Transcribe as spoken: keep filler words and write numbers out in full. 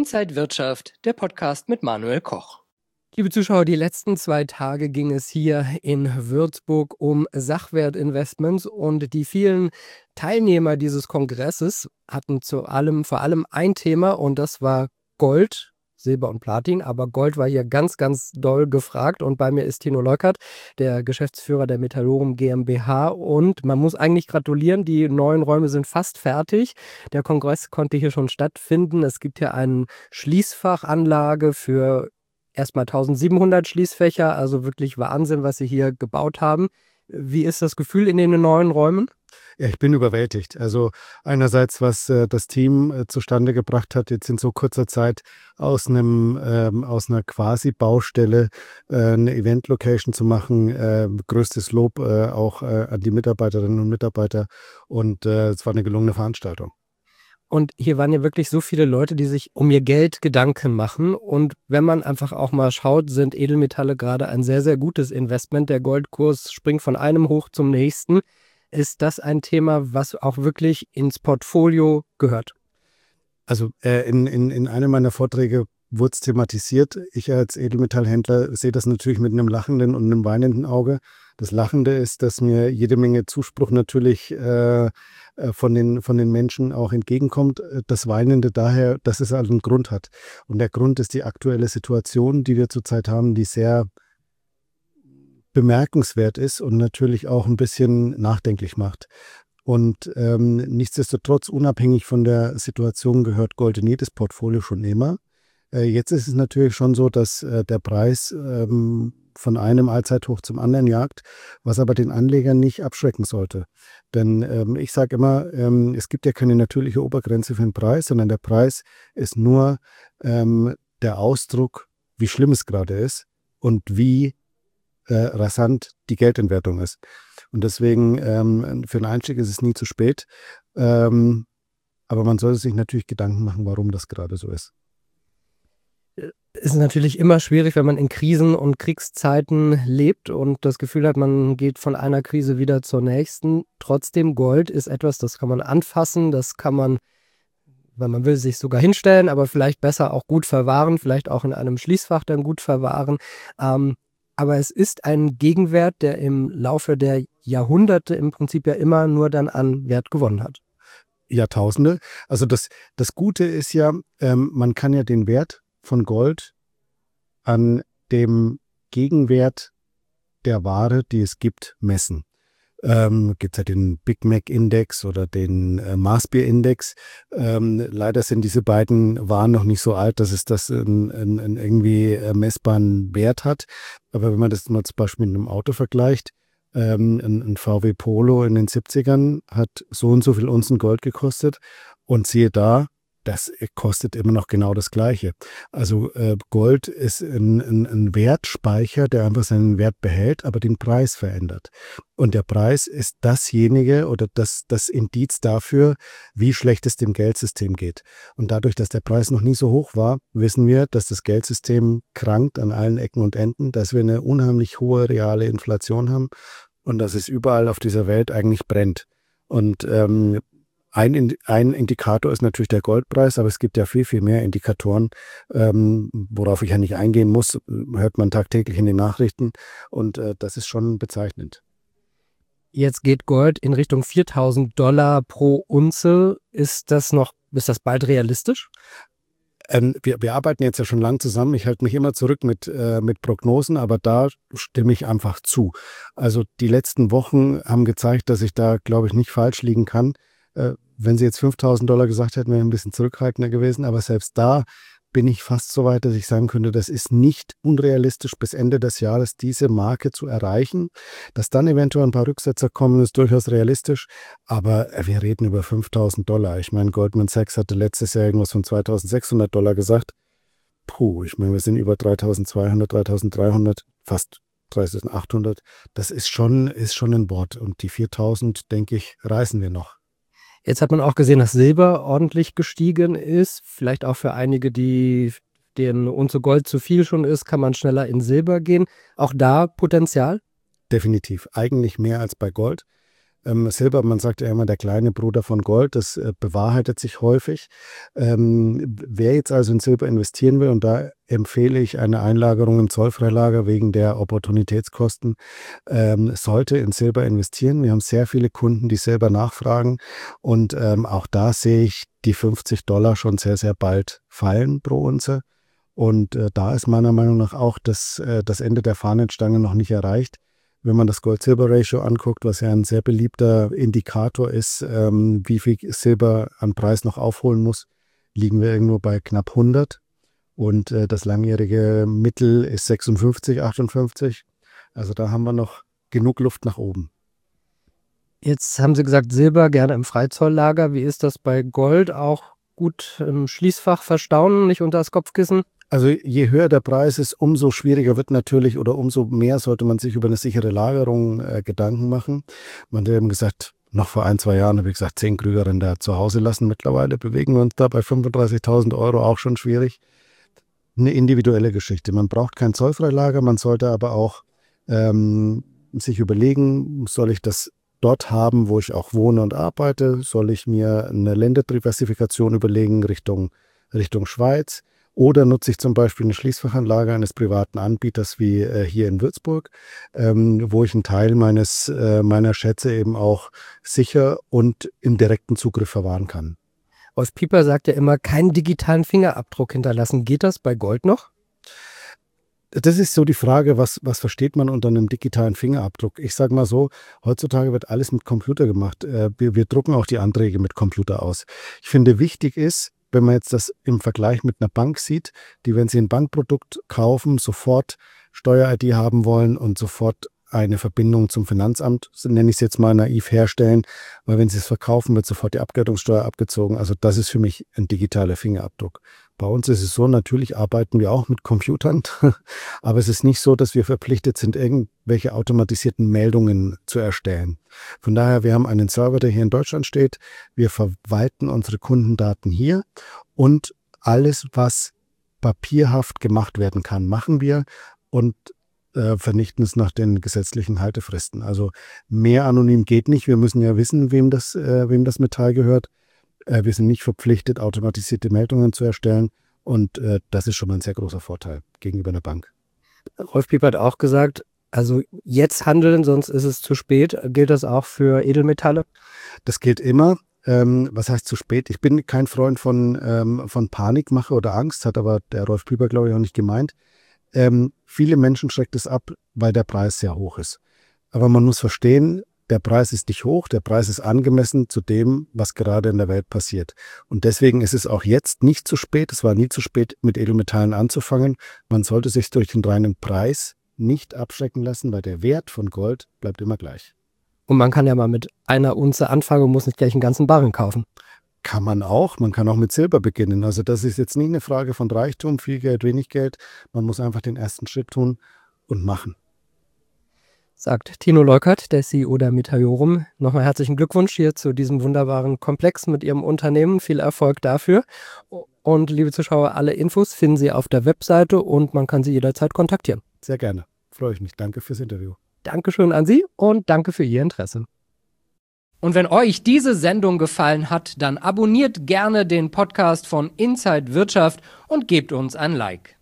Inside Wirtschaft, der Podcast mit Manuel Koch. Liebe Zuschauer, die letzten zwei Tage ging es hier in Würzburg um Sachwertinvestments und die vielen Teilnehmer dieses Kongresses hatten zu allem, vor allem ein Thema und das war Gold, Silber und Platin, aber Gold war hier ganz, ganz doll gefragt und bei mir ist Tino Leukert, der Geschäftsführer der Metallorum GmbH und man muss eigentlich gratulieren, die neuen Räume sind fast fertig. Der Kongress konnte hier schon stattfinden. Es gibt hier eine Schließfachanlage für erstmal eintausendsiebenhundert Schließfächer, also wirklich Wahnsinn, was sie hier gebaut haben. Wie ist das Gefühl in den neuen Räumen? Ja, ich bin überwältigt. Also einerseits, was äh, das Team äh, zustande gebracht hat, jetzt in so kurzer Zeit aus einem ähm, aus einer Quasi-Baustelle äh, eine Event-Location zu machen. Äh, größtes Lob äh, auch äh, an die Mitarbeiterinnen und Mitarbeiter. Und äh, es war eine gelungene Veranstaltung. Und hier waren ja wirklich so viele Leute, die sich um ihr Geld Gedanken machen. Und wenn man einfach auch mal schaut, sind Edelmetalle gerade ein sehr, sehr gutes Investment. Der Goldkurs springt von einem hoch zum nächsten. Ist das ein Thema, was auch wirklich ins Portfolio gehört? Also äh, in, in, in einem meiner Vorträge wurde es thematisiert. Ich als Edelmetallhändler sehe das natürlich mit einem lachenden und einem weinenden Auge. Das Lachende ist, dass mir jede Menge Zuspruch natürlich äh, von, den, von den Menschen auch entgegenkommt. Das Weinende daher, dass es halt einen Grund hat. Und der Grund ist die aktuelle Situation, die wir zurzeit haben, die sehr bemerkenswert ist und natürlich auch ein bisschen nachdenklich macht. Und ähm, nichtsdestotrotz, unabhängig von der Situation, gehört Gold in jedes Portfolio schon immer. Äh, jetzt ist es natürlich schon so, dass äh, der Preis ähm, von einem Allzeithoch zum anderen jagt, was aber den Anlegern nicht abschrecken sollte. Denn ähm, ich sage immer, ähm, es gibt ja keine natürliche Obergrenze für den Preis, sondern der Preis ist nur ähm, der Ausdruck, wie schlimm es gerade ist und wie Äh, rasant die Geldentwertung ist. Und deswegen ähm, für einen Einstieg ist es nie zu spät. Ähm, aber man sollte sich natürlich Gedanken machen, warum das gerade so ist. Es ist natürlich immer schwierig, wenn man in Krisen und Kriegszeiten lebt und das Gefühl hat, man geht von einer Krise wieder zur nächsten. Trotzdem, Gold ist etwas, das kann man anfassen, das kann man, wenn man will, sich sogar hinstellen, aber vielleicht besser auch gut verwahren, vielleicht auch in einem Schließfach dann gut verwahren. Ähm, Aber es ist ein Gegenwert, der im Laufe der Jahrhunderte im Prinzip ja immer nur dann an Wert gewonnen hat. Jahrtausende. Also das, das Gute ist ja, ähm, man kann ja den Wert von Gold an dem Gegenwert der Ware, die es gibt, messen. Ähm, gibt es ja den Big Mac Index oder den äh, Maßbier-Index. Ähm, leider sind diese beiden Waren noch nicht so alt, dass es das in, in, in irgendwie äh, messbaren Wert hat. Aber wenn man das mal zum Beispiel mit einem Auto vergleicht, ähm, ein, ein V W Polo in den siebzigern hat so und so viel Unzen Gold gekostet und siehe da, das kostet immer noch genau das Gleiche. Also äh, Gold ist ein, ein, ein Wertspeicher, der einfach seinen Wert behält, aber den Preis verändert. Und der Preis ist dasjenige oder das, das Indiz dafür, wie schlecht es dem Geldsystem geht. Und dadurch, dass der Preis noch nie so hoch war, wissen wir, dass das Geldsystem krankt an allen Ecken und Enden, dass wir eine unheimlich hohe reale Inflation haben und dass es überall auf dieser Welt eigentlich brennt. Und ähm, Ein, ein Indikator ist natürlich der Goldpreis, aber es gibt ja viel, viel mehr Indikatoren, ähm, worauf ich ja nicht eingehen muss, hört man tagtäglich in den Nachrichten und äh, das ist schon bezeichnend. Jetzt geht Gold in Richtung viertausend Dollar pro Unze. Ist das noch, ist das bald realistisch? Ähm, wir, wir arbeiten jetzt ja schon lang zusammen. Ich halte mich immer zurück mit, äh, mit Prognosen, aber da stimme ich einfach zu. Also die letzten Wochen haben gezeigt, dass ich da, glaube ich, nicht falsch liegen kann. Wenn Sie jetzt fünftausend Dollar gesagt hätten, wäre ich ein bisschen zurückhaltender gewesen. Aber selbst da bin ich fast so weit, dass ich sagen könnte, das ist nicht unrealistisch, bis Ende des Jahres diese Marke zu erreichen. Dass dann eventuell ein paar Rücksetzer kommen, ist durchaus realistisch. Aber wir reden über fünftausend Dollar. Ich meine, Goldman Sachs hatte letztes Jahr irgendwas von zweitausendsechshundert Dollar gesagt. Puh, ich meine, wir sind über dreitausendzweihundert, dreitausenddreihundert, fast dreitausendachthundert. Das ist schon, ist schon ein Wort. Und die viertausend, denke ich, reißen wir noch. Jetzt hat man auch gesehen, dass Silber ordentlich gestiegen ist. Vielleicht auch für einige, die denen Unze Gold zu viel schon ist, kann man schneller in Silber gehen. Auch da Potenzial? Definitiv. Eigentlich mehr als bei Gold. Ähm, Silber, man sagt ja immer, der kleine Bruder von Gold, das äh, bewahrheitet sich häufig. Ähm, wer jetzt also in Silber investieren will, und da empfehle ich eine Einlagerung im Zollfreilager wegen der Opportunitätskosten, ähm, sollte in Silber investieren. Wir haben sehr viele Kunden, die Silber nachfragen, und ähm, auch da sehe ich die fünfzig Dollar schon sehr, sehr bald fallen pro Unze. Und äh, da ist meiner Meinung nach auch das, äh, das Ende der Fahnenstange noch nicht erreicht. Wenn man das Gold-Silber-Ratio anguckt, was ja ein sehr beliebter Indikator ist, ähm, wie viel Silber an Preis noch aufholen muss, liegen wir irgendwo bei knapp hundert. Und äh, das langjährige Mittel ist sechsundfünfzig, achtundfünfzig. Also da haben wir noch genug Luft nach oben. Jetzt haben Sie gesagt, Silber gerne im Freizolllager. Wie ist das bei Gold? Auch gut im Schließfach verstauen, nicht unter das Kopfkissen? Also je höher der Preis ist, umso schwieriger wird natürlich oder umso mehr sollte man sich über eine sichere Lagerung äh, Gedanken machen. Man hat eben gesagt, noch vor ein, zwei Jahren habe ich gesagt, zehn Krügerrinder zu Hause lassen. Mittlerweile bewegen wir uns da bei fünfunddreißigtausend Euro, auch schon schwierig. Eine individuelle Geschichte. Man braucht kein Zollfreilager, man sollte aber auch ähm, sich überlegen, soll ich das dort haben, wo ich auch wohne und arbeite? Soll ich mir eine Länderdiversifikation überlegen Richtung, Richtung Schweiz? Oder nutze ich zum Beispiel eine Schließfachanlage eines privaten Anbieters wie äh, hier in Würzburg, ähm, wo ich einen Teil meines, äh, meiner Schätze eben auch sicher und im direkten Zugriff verwahren kann. Rolf Pieper sagt ja immer, keinen digitalen Fingerabdruck hinterlassen. Geht das bei Gold noch? Das ist so die Frage, was, was versteht man unter einem digitalen Fingerabdruck? Ich sage mal so, heutzutage wird alles mit Computer gemacht. Äh, wir, wir drucken auch die Anträge mit Computer aus. Ich finde, wichtig ist, wenn man jetzt das im Vergleich mit einer Bank sieht, die, wenn sie ein Bankprodukt kaufen, sofort Steuer-I D haben wollen und sofort eine Verbindung zum Finanzamt, so nenne ich es jetzt mal naiv, herstellen, weil wenn sie es verkaufen, wird sofort die Abgeltungssteuer abgezogen. Also das ist für mich ein digitaler Fingerabdruck. Bei uns ist es so, natürlich arbeiten wir auch mit Computern, aber es ist nicht so, dass wir verpflichtet sind, irgendwelche automatisierten Meldungen zu erstellen. Von daher, wir haben einen Server, der hier in Deutschland steht. Wir verwalten unsere Kundendaten hier und alles, was papierhaft gemacht werden kann, machen wir und äh, vernichten es nach den gesetzlichen Haltefristen. Also mehr anonym geht nicht. Wir müssen ja wissen, wem das, äh, wem das Metall gehört. Wir sind nicht verpflichtet, automatisierte Meldungen zu erstellen, und äh, das ist schon mal ein sehr großer Vorteil gegenüber einer Bank. Rolf Pieper hat auch gesagt, also jetzt handeln, sonst ist es zu spät. Gilt das auch für Edelmetalle? Das gilt immer. Ähm, was heißt zu spät? Ich bin kein Freund von, ähm, von Panikmache oder Angst, hat aber der Rolf Pieper, glaube ich, auch nicht gemeint. Ähm, viele Menschen schreckt es ab, weil der Preis sehr hoch ist. Aber man muss verstehen, der Preis ist nicht hoch, der Preis ist angemessen zu dem, was gerade in der Welt passiert. Und deswegen ist es auch jetzt nicht zu spät, es war nie zu spät, mit Edelmetallen anzufangen. Man sollte sich durch den reinen Preis nicht abschrecken lassen, weil der Wert von Gold bleibt immer gleich. Und man kann ja mal mit einer Unze anfangen und muss nicht gleich einen ganzen Barren kaufen. Kann man auch, man kann auch mit Silber beginnen. Also das ist jetzt nicht eine Frage von Reichtum, viel Geld, wenig Geld. Man muss einfach den ersten Schritt tun und machen. Sagt Tino Leukert, der C E O der Metajorum. Nochmal herzlichen Glückwunsch hier zu diesem wunderbaren Komplex mit Ihrem Unternehmen. Viel Erfolg dafür. Und liebe Zuschauer, alle Infos finden Sie auf der Webseite und man kann Sie jederzeit kontaktieren. Sehr gerne. Freue ich mich. Danke fürs Interview. Dankeschön an Sie und danke für Ihr Interesse. Und wenn euch diese Sendung gefallen hat, dann abonniert gerne den Podcast von Inside Wirtschaft und gebt uns ein Like.